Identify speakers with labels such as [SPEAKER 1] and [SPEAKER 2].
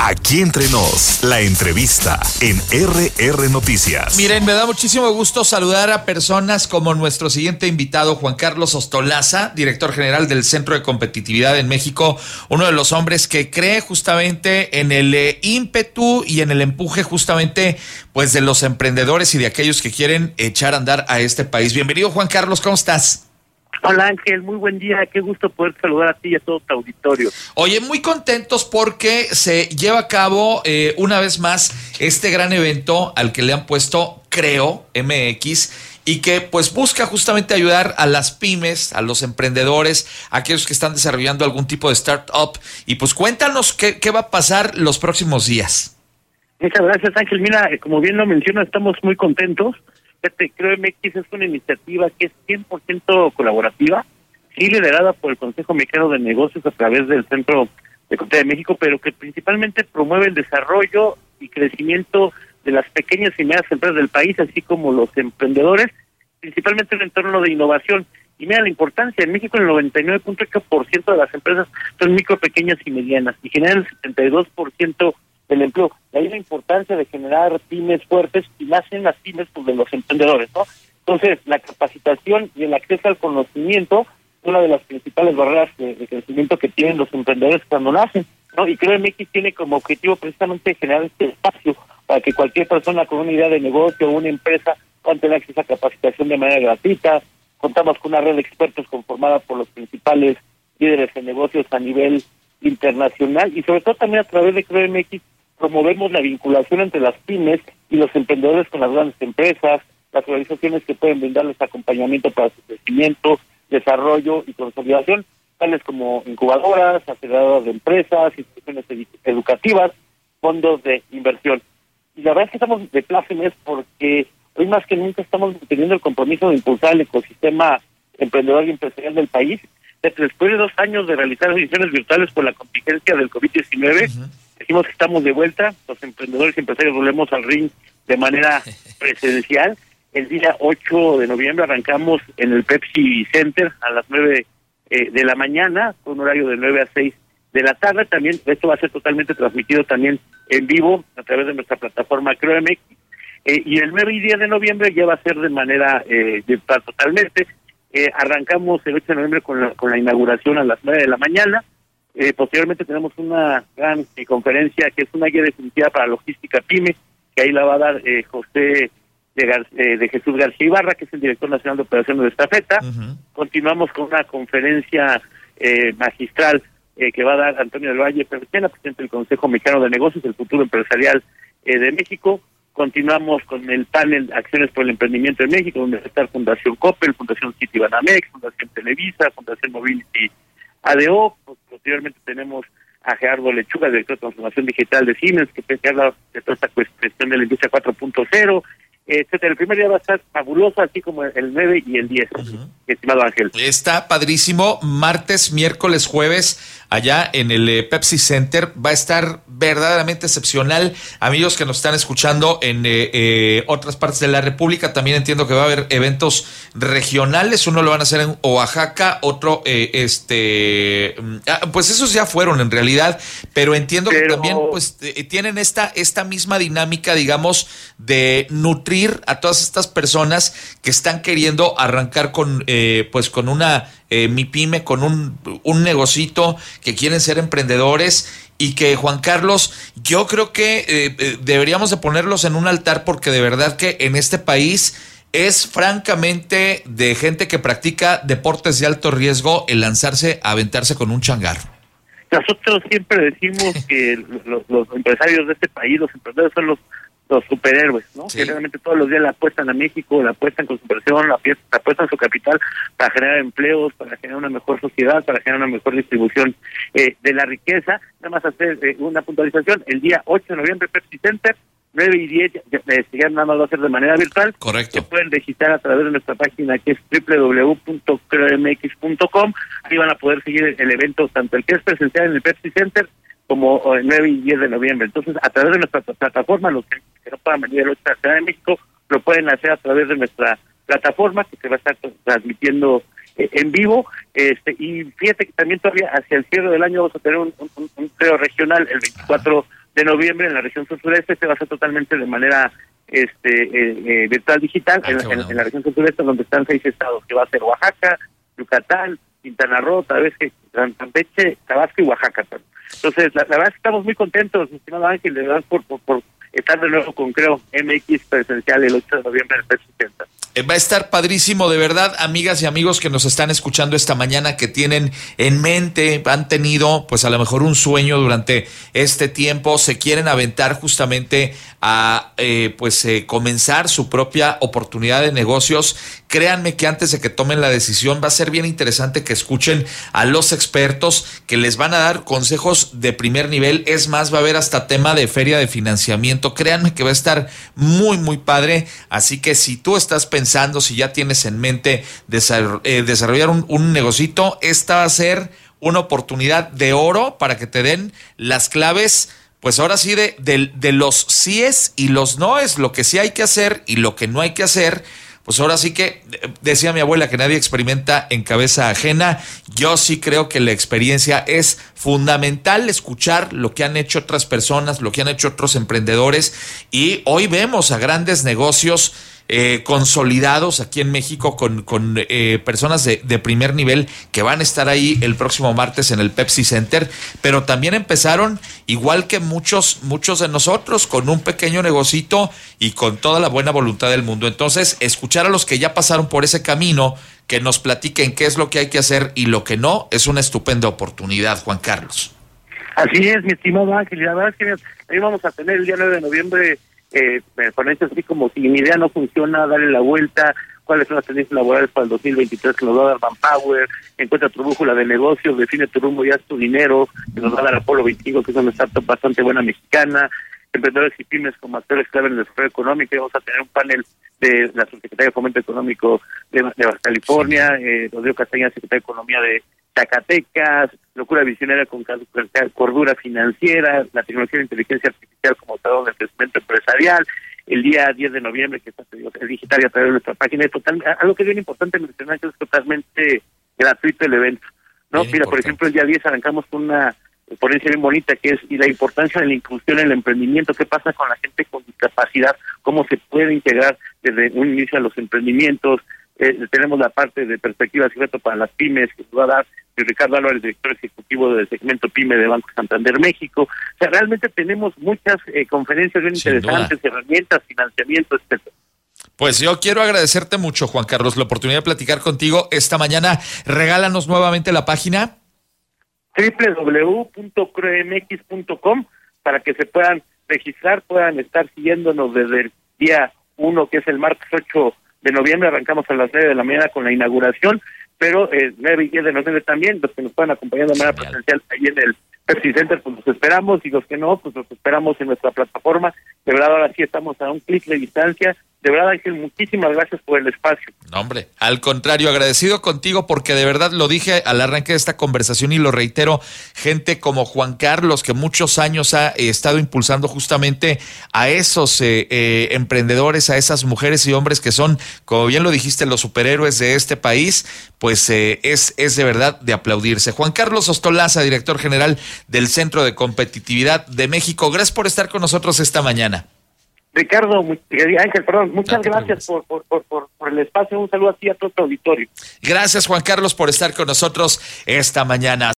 [SPEAKER 1] Aquí entre nos, la entrevista en RR Noticias.
[SPEAKER 2] Miren, me da muchísimo gusto saludar a personas como nuestro siguiente invitado, Juan Carlos Ostolaza, director general del Centro de Competitividad en México, uno de los hombres que cree justamente en el ímpetu y en el empuje justamente pues de los emprendedores y de aquellos que quieren echar a andar a este país. Bienvenido, Juan Carlos, ¿cómo estás?
[SPEAKER 3] Hola Ángel, muy buen día, qué gusto poder saludar a ti y a todo tu auditorio.
[SPEAKER 2] Oye, muy contentos porque se lleva a cabo una vez más este gran evento al que le han puesto Creo MX y que pues busca justamente ayudar a las pymes, a los emprendedores, a aquellos que están desarrollando algún tipo de startup. Y pues cuéntanos qué va a pasar los próximos días.
[SPEAKER 3] Muchas gracias Ángel, mira, como bien lo mencionas, estamos muy contentos. Creo MX es una iniciativa que es 100% colaborativa, sí liderada por el Consejo Mexicano de Negocios a través del Centro de Competitividad de México, pero que principalmente promueve el desarrollo y crecimiento de las pequeñas y medianas empresas del país, así como los emprendedores, principalmente en el entorno de innovación. Y mira la importancia, en México el 99.8% de las empresas son micro, pequeñas y medianas, y generan el 72% del empleo. De ahí la importancia de generar pymes fuertes, y más en las pymes pues, de los emprendedores, ¿no? Entonces, la capacitación y el acceso al conocimiento es una de las principales barreras de crecimiento que tienen los emprendedores cuando nacen, ¿no? Y Creo MX tiene como objetivo precisamente generar este espacio para que cualquier persona con una idea de negocio o una empresa pueda tener acceso a capacitación de manera gratuita. Contamos con una red de expertos conformada por los principales líderes de negocios a nivel internacional y sobre todo también a través de Creo MX promovemos la vinculación entre las pymes y los emprendedores con las grandes empresas, las organizaciones que pueden brindarles acompañamiento para su crecimiento, desarrollo y consolidación, tales como incubadoras, aceleradoras de empresas, instituciones educativas, fondos de inversión. Y la verdad es que estamos de plácemes porque hoy más que nunca estamos teniendo el compromiso de impulsar el ecosistema emprendedor y empresarial del país. Después de 2 años de realizar ediciones virtuales por la contingencia del COVID-19, decimos que estamos de vuelta, los emprendedores y empresarios volvemos al ring de manera presencial. El día 8 de noviembre arrancamos en el Pepsi Center a las 9 de la mañana, con un horario de 9 a 6 de la tarde. También esto va a ser totalmente transmitido también en vivo a través de nuestra plataforma Creo MX. Y el 9 y 10 de noviembre ya va a ser de manera virtual totalmente. Arrancamos el 8 de noviembre con la inauguración a las 9 de la mañana. Posteriormente tenemos una gran conferencia que es una guía definitiva para logística PYME, que ahí la va a dar José de Jesús García Ibarra, que es el director nacional de operaciones de Estafeta. Continuamos con una conferencia magistral que va a dar Antonio del Valle Perchena, presidente del Consejo Mexicano de Negocios, el futuro empresarial de México. Continuamos con el panel Acciones por el Emprendimiento en México, donde va a estar Fundación Coppel, Fundación Citibanamex, Fundación Televisa, Fundación Mobility ADO. Posteriormente tenemos a Gerardo Lechuga, director de Transformación Digital de Siemens, que habla de toda esta cuestión de la industria 4.0, etcétera. El primer día va a estar fabuloso, así como el 9 y el 10, estimado Ángel.
[SPEAKER 2] Está padrísimo. Martes, miércoles, jueves, allá en el Pepsi Center. Va a estar verdaderamente excepcional. Amigos que nos están escuchando en otras partes de la República, también entiendo que va a haber eventos regionales. Uno lo van a hacer en Oaxaca, otro, pues esos ya fueron en realidad, pero entiendo que también pues tienen esta misma dinámica, digamos, de nutrir a todas estas personas que están queriendo arrancar con una MIPYME, con un negocito, que quieren ser emprendedores y que, Juan Carlos, yo creo que deberíamos de ponerlos en un altar porque de verdad que en este país es francamente de gente que practica deportes de alto riesgo el lanzarse a aventarse con un changarro.
[SPEAKER 3] Nosotros siempre decimos que los empresarios de este país, los emprendedores son los superhéroes, ¿no? Sí. Que realmente todos los días le apuestan a México, le apuestan con su inversión, le apuestan su capital para generar empleos, para generar una mejor sociedad, para generar una mejor distribución de la riqueza. Nada más hacer una puntualización, el día 8 de noviembre Pepsi Center, 9 y 10 ya nada más va a ser de manera virtual.
[SPEAKER 2] Correcto.
[SPEAKER 3] Se pueden registrar a través de nuestra página que es www.creomx.com. Ahí van a poder seguir el evento, tanto el que es presencial en el Pepsi Center como el 9 y 10 de noviembre. Entonces, a través de nuestra plataforma, los que no puedan venir a la Ciudad de México, lo pueden hacer a través de nuestra plataforma, que se va a estar transmitiendo en vivo. Y fíjate que también todavía hacia el cierre del año vamos a tener un creo regional el 24 de noviembre en la región sur-sureste. Se va a hacer totalmente de manera virtual digital en la región sur-sureste, donde están 6 estados, que va a ser Oaxaca, Yucatán, Quintana Roo, Campeche, Tabasco y Oaxaca. Entonces, la verdad es que estamos muy contentos, estimado Ángel, de verdad por estar de nuevo con Creo MX presencial el 8 de noviembre del PEP 60.
[SPEAKER 2] Va a estar padrísimo, de verdad, amigas y amigos que nos están escuchando esta mañana, que tienen en mente, han tenido pues a lo mejor un sueño durante este tiempo, se quieren aventar justamente a comenzar su propia oportunidad de negocios. Créanme que antes de que tomen la decisión va a ser bien interesante que escuchen a los expertos que les van a dar consejos de primer nivel. Es más, va a haber hasta tema de feria de financiamiento. Créanme que va a estar muy, muy padre. Así que si tú estás pensando, si ya tienes en mente desarrollar un negocito, esta va a ser una oportunidad de oro para que te den las claves. Pues ahora sí, de los síes y los noes, lo que sí hay que hacer y lo que no hay que hacer. Pues ahora sí que, decía mi abuela, que nadie experimenta en cabeza ajena. Yo sí creo que la experiencia es fundamental, escuchar lo que han hecho otras personas, lo que han hecho otros emprendedores. Y hoy vemos a grandes negocios consolidados aquí en México con personas de primer nivel que van a estar ahí el próximo martes en el Pepsi Center, pero también empezaron igual que muchos de nosotros, con un pequeño negocito y con toda la buena voluntad del mundo. Entonces, escuchar a los que ya pasaron por ese camino, que nos platiquen qué es lo que hay que hacer y lo que no, es una estupenda oportunidad, Juan Carlos.
[SPEAKER 3] Así es, mi estimado Ángel, la verdad es que ahí vamos a tener el día 9 de noviembre ponencias así como si mi idea no funciona, darle la vuelta, cuáles son las tendencias laborales para el 2023 que nos va a dar Manpower, encuentra tu brújula de negocios, define tu rumbo y haz tu dinero, que nos va a dar Apolo 25, que es una startup bastante buena mexicana, emprendedores y pymes como actores clave en el desarrollo económico. Y vamos a tener un panel de la Subsecretaria de Fomento Económico de Baja California, Rodrigo Castañeda, Secretaria de Economía de Zacatecas, locura visionaria con cordura financiera, la tecnología de inteligencia artificial como motor del crecimiento empresarial. El día 10 de noviembre, que está el digital y a través de nuestra página, es algo que es bien importante mencionar, que es totalmente gratuito el evento, ¿no? Mira, por ejemplo, el día 10 arrancamos con una ponencia bien bonita, que es y la importancia de la inclusión en el emprendimiento. ¿Qué pasa con la gente con discapacidad? ¿Cómo se puede integrar desde un inicio a los emprendimientos? Tenemos la parte de perspectivas y reto para las pymes, que nos va a dar Ricardo Álvarez, director ejecutivo del segmento PYME de Banco Santander México. O sea, realmente tenemos muchas conferencias bien interesantes, herramientas, financiamiento, etcétera.
[SPEAKER 2] Pues yo quiero agradecerte mucho, Juan Carlos, la oportunidad de platicar contigo esta mañana. Regálanos nuevamente la página
[SPEAKER 3] www.cremx.com para que se puedan registrar, puedan estar siguiéndonos desde el día 1, que es el martes 8 de noviembre. Arrancamos a las 9 de la mañana con la inauguración, pero 9 y 10 de noviembre también, los que nos puedan acompañar de manera presencial ahí en el Pepsi Center, pues los esperamos, y los que no, pues los esperamos en nuestra plataforma. De verdad, ahora sí estamos a un clic de distancia. De verdad, Ángel, muchísimas gracias por el espacio.
[SPEAKER 2] No, hombre, al contrario, agradecido contigo, porque de verdad lo dije al arranque de esta conversación y lo reitero, gente como Juan Carlos, que muchos años ha estado impulsando justamente a esos emprendedores, a esas mujeres y hombres que son, como bien lo dijiste, los superhéroes de este país, pues es de verdad de aplaudirse. Juan Carlos Ostolaza, director general del Centro de Competitividad de México, gracias por estar con nosotros esta mañana.
[SPEAKER 3] Ricardo, Ángel, perdón, muchas gracias por el espacio. Un saludo así a todo tu auditorio.
[SPEAKER 2] Gracias, Juan Carlos, por estar con nosotros esta mañana.